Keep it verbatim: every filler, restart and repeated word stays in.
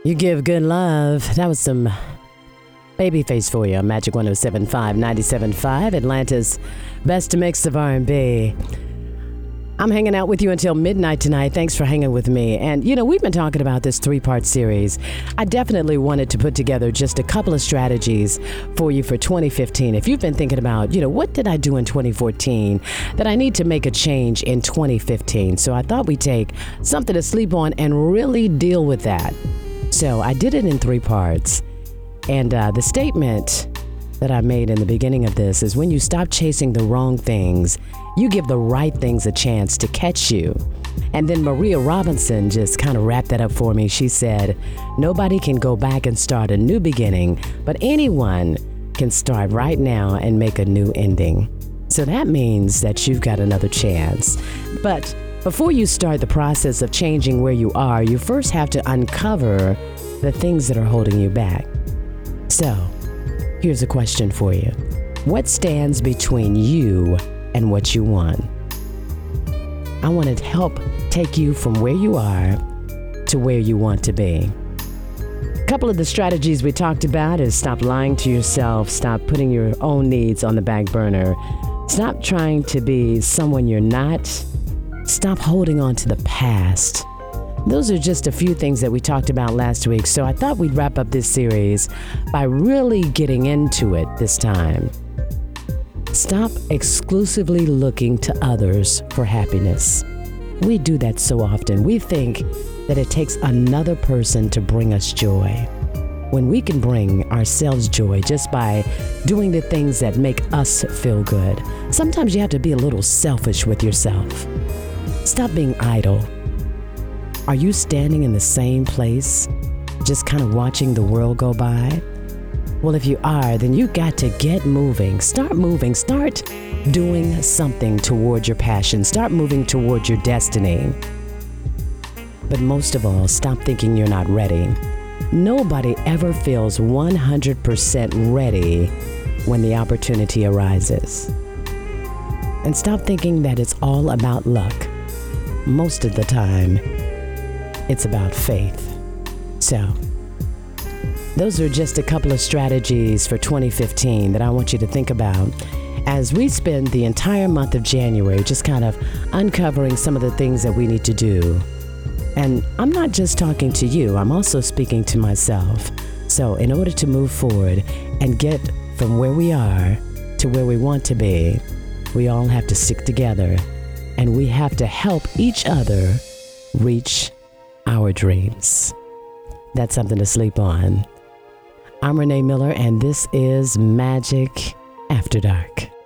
You give good love. That was some Babyface for you on Magic one oh seven point five, ninety-seven point five, Atlanta's best mix of R and B. I'm hanging out with you until midnight tonight. Thanks for hanging with me. And, you know, we've been talking about this three-part series. I definitely wanted to put together just a couple of strategies for you for twenty fifteen. If you've been thinking about, you know, what did I do in twenty fourteen that I need to make a change in twenty fifteen? So I thought we'd take something to sleep on and really deal with that. So I did it in three parts. And uh, the statement that I made in the beginning of this is when you stop chasing the wrong things, you give the right things a chance to catch you. And then Maria Robinson just kind of wrapped that up for me. She said, nobody can go back and start a new beginning, but anyone can start right now and make a new ending. So that means that you've got another chance. But before you start the process of changing where you are, you first have to uncover the things that are holding you back. So, here's a question for you. What stands between you and what you want? I want to help take you from where you are to where you want to be. A couple of the strategies we talked about is stop lying to yourself, stop putting your own needs on the back burner, stop trying to be someone you're not, stop holding on to the past. Those are just a few things that we talked about last week, so I thought we'd wrap up this series by really getting into it this time. Stop exclusively looking to others for happiness. We do that so often. We think that it takes another person to bring us joy, when we can bring ourselves joy just by doing the things that make us feel good. Sometimes you have to be a little selfish with yourself. Stop being idle. Are you standing in the same place, just kind of watching the world go by? Well, if you are, then you got to get moving. Start moving. Start doing something toward your passion. Start moving toward your destiny. But most of all, stop thinking you're not ready. Nobody ever feels one hundred percent ready when the opportunity arises. And stop thinking that it's all about luck. Most of the time, it's about faith. So, those are just a couple of strategies for twenty fifteen that I want you to think about as we spend the entire month of January just kind of uncovering some of the things that we need to do. And I'm not just talking to you, I'm also speaking to myself. So in order to move forward and get from where we are to where we want to be, we all have to stick together and we have to help each other reach our dreams. That's something to sleep on. I'm Renee Miller, and this is Magic After Dark.